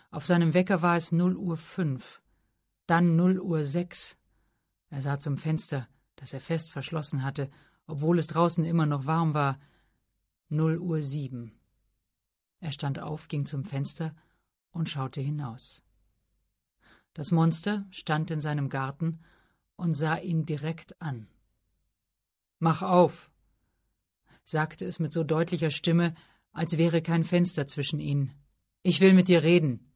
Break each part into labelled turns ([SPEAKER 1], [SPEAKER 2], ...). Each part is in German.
[SPEAKER 1] Auf seinem Wecker war es 0:05, dann 0:06. Er sah zum Fenster, das er fest verschlossen hatte, obwohl es draußen immer noch warm war. 0:07. Er stand auf, ging zum Fenster und schaute hinaus. Das Monster stand in seinem Garten und sah ihn direkt an. »Mach auf«, sagte es mit so deutlicher Stimme, als wäre kein Fenster zwischen ihnen. »Ich will mit dir reden.«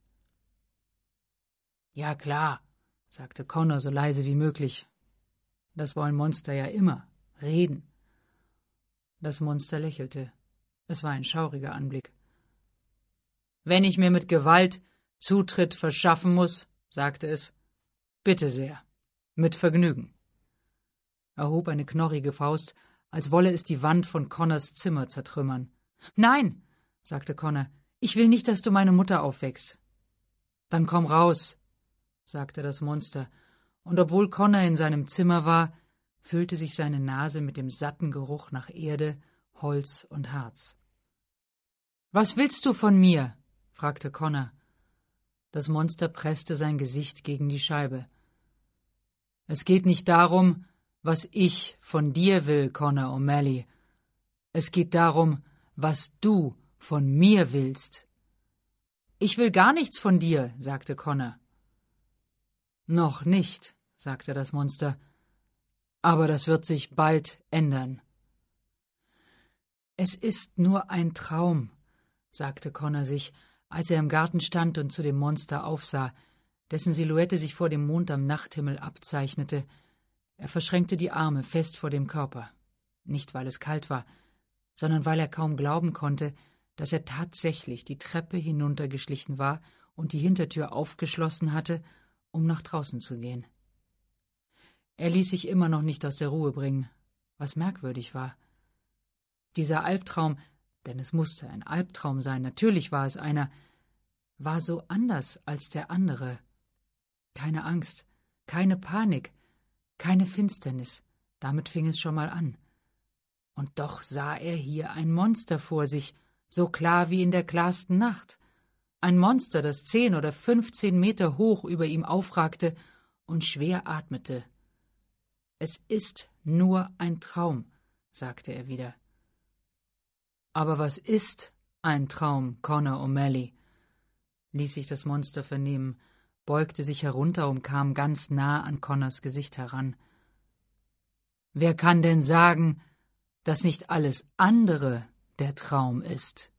[SPEAKER 1] »Ja, klar«, sagte Connor so leise wie möglich. Das wollen Monster ja immer, reden. Das Monster lächelte. Es war ein schauriger Anblick. »Wenn ich mir mit Gewalt Zutritt verschaffen muss«, sagte es, »bitte sehr, mit Vergnügen.« Er hob eine knorrige Faust, als wolle es die Wand von Connors Zimmer zertrümmern. »Nein«, sagte Connor, »ich will nicht, dass du meine Mutter aufweckst.« »Dann komm raus«, sagte das Monster, und obwohl Connor in seinem Zimmer war, füllte sich seine Nase mit dem satten Geruch nach Erde, Holz und Harz. »Was willst du von mir?« fragte Connor. Das Monster presste sein Gesicht gegen die Scheibe. »Es geht nicht darum, was ich von dir will, Connor O'Malley. Es geht darum, was du von mir willst.« »Ich will gar nichts von dir«, sagte Connor. »Noch nicht«, sagte das Monster, »aber das wird sich bald ändern.« »Es ist nur ein Traum«, sagte Connor sich, als er im Garten stand und zu dem Monster aufsah, dessen Silhouette sich vor dem Mond am Nachthimmel abzeichnete. Er verschränkte die Arme fest vor dem Körper. Nicht, weil es kalt war, sondern weil er kaum glauben konnte, dass er tatsächlich die Treppe hinuntergeschlichen war und die Hintertür aufgeschlossen hatte, um nach draußen zu gehen. Er ließ sich immer noch nicht aus der Ruhe bringen, was merkwürdig war. Dieser Albtraum, denn es musste ein Albtraum sein, natürlich war es einer, war so anders als der andere. Keine Angst, keine Panik, keine Finsternis, damit fing es schon mal an. Und doch sah er hier ein Monster vor sich, so klar wie in der klarsten Nacht. Ein Monster, das 10 oder 15 Meter hoch über ihm aufragte und schwer atmete. »Es ist nur ein Traum«, sagte er wieder. »Aber was ist ein Traum, Connor O'Malley?« ließ sich das Monster vernehmen, beugte sich herunter und kam ganz nah an Connors Gesicht heran. »Wer kann denn sagen, dass nicht alles andere der Traum ist?«